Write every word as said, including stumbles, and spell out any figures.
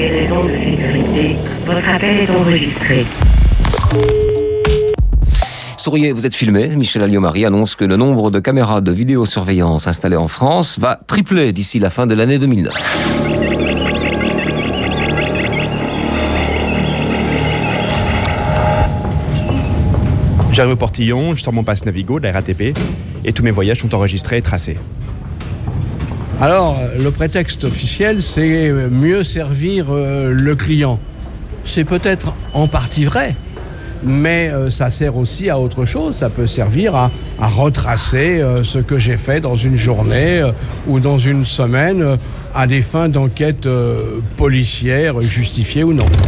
des raisons de sécurité, votre appel est enregistré. Souriez, vous êtes filmé. Michel Alliot-Marie annonce que le nombre de caméras de vidéosurveillance installées en France va tripler d'ici la fin de l'année deux mille neuf. J'arrive au portillon, je sors mon passe Navigo de la R A T P et tous mes voyages sont enregistrés et tracés. Alors, le prétexte officiel, c'est mieux servir euh, le client. C'est peut-être en partie vrai, mais euh, ça sert aussi à autre chose. Ça peut servir à, à retracer euh, ce que j'ai fait dans une journée euh, ou dans une semaine euh, à des fins d'enquête euh, policière, justifiée ou non.